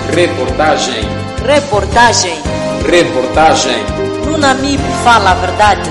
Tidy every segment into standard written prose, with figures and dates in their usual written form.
Reportagem. Reportagem. Reportagem. Nunamib fala a verdade.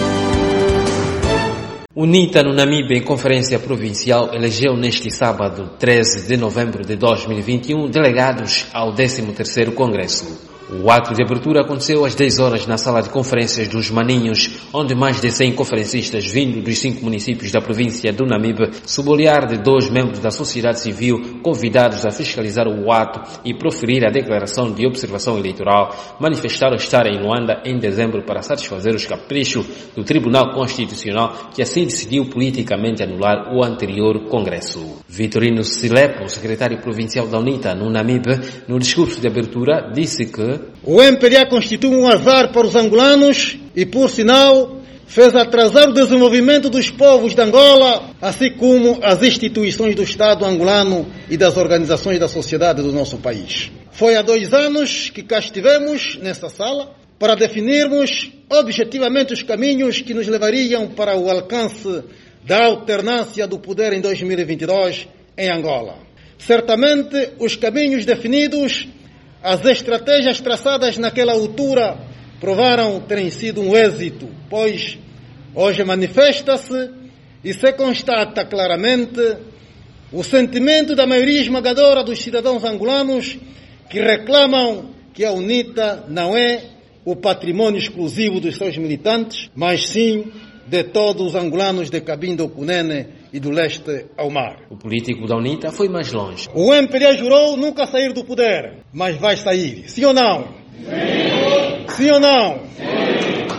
UNITA no Namibe, em conferência provincial, elegeu neste sábado, 13 de novembro de 2021, delegados ao 13º Congresso. O ato de abertura aconteceu às 10 horas na sala de conferências dos Maninhos, onde mais de 100 conferencistas vindos dos 5 municípios da província do Namibe, sob o olhar de 2 membros da sociedade civil, convidados a fiscalizar o ato e proferir a declaração de observação eleitoral, manifestaram estar em Luanda em dezembro para satisfazer os caprichos do Tribunal Constitucional, que assim decidiu politicamente anular o anterior Congresso. Vitorino Silepo, o secretário provincial da UNITA no Namibe, no discurso de abertura, disse que o MPLA constitui um azar para os angolanos e, por sinal, fez atrasar o desenvolvimento dos povos de Angola, assim como as instituições do Estado angolano e das organizações da sociedade do nosso país. Foi há 2 anos que cá estivemos nessa sala para definirmos objetivamente os caminhos que nos levariam para o alcance da alternância do poder em 2022 em Angola. Certamente, os caminhos definidos, as estratégias traçadas naquela altura provaram terem sido um êxito, pois hoje manifesta-se e se constata claramente o sentimento da maioria esmagadora dos cidadãos angolanos que reclamam que a UNITA não é o patrimônio exclusivo dos seus militantes, mas sim de todos os angolanos de Cabinda ao Cunene e do leste ao mar. O político da UNITA foi mais longe. O MPLA jurou nunca sair do poder, mas vai sair. Sim ou não? Sim. Sim ou não? Sim.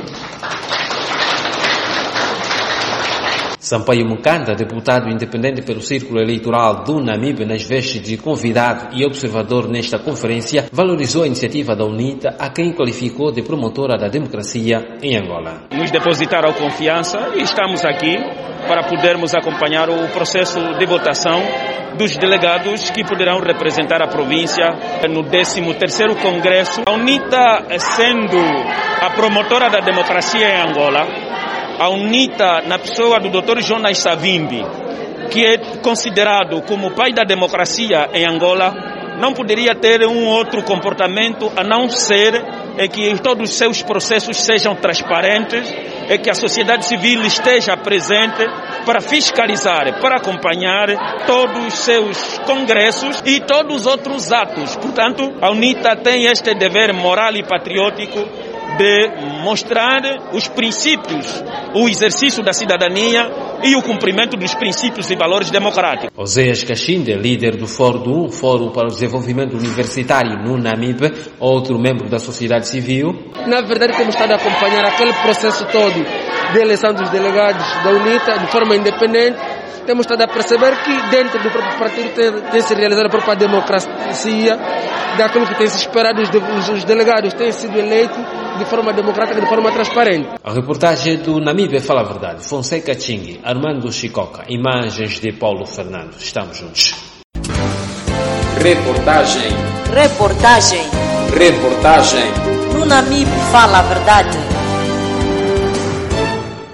Sampaio Mukanda, deputado independente pelo Círculo Eleitoral do Namibe, nas vestes de convidado e observador nesta conferência, valorizou a iniciativa da UNITA, a quem qualificou de promotora da democracia em Angola. Nos depositaram confiança e estamos aqui para podermos acompanhar o processo de votação dos delegados que poderão representar a província no 13º Congresso. A UNITA, sendo a promotora da democracia em Angola, a UNITA, na pessoa do Dr. Jonas Savimbi, que é considerado como o pai da democracia em Angola, não poderia ter um outro comportamento a não ser que todos os seus processos sejam transparentes e que a sociedade civil esteja presente para fiscalizar, para acompanhar todos os seus congressos e todos os outros atos. Portanto, a UNITA tem este dever moral e patriótico de mostrar os princípios, o exercício da cidadania e o cumprimento dos princípios e valores democráticos. Oséias Kashinde, líder do Fórum para o Desenvolvimento Universitário no Namibe, outro membro da sociedade civil. Na verdade, temos estado a acompanhar aquele processo todo de eleição dos delegados da UNITA de forma independente. Temos estado a perceber que dentro do próprio partido tem-se realizado a própria democracia, daquilo que tem se esperado, os delegados têm sido eleitos de forma democrática, de forma transparente. A reportagem do Namibe fala a verdade. Fonseca Chingue, Armando Chicoca, imagens de Paulo Fernando. Estamos juntos. Reportagem. Reportagem. Reportagem. Nunamib fala a verdade.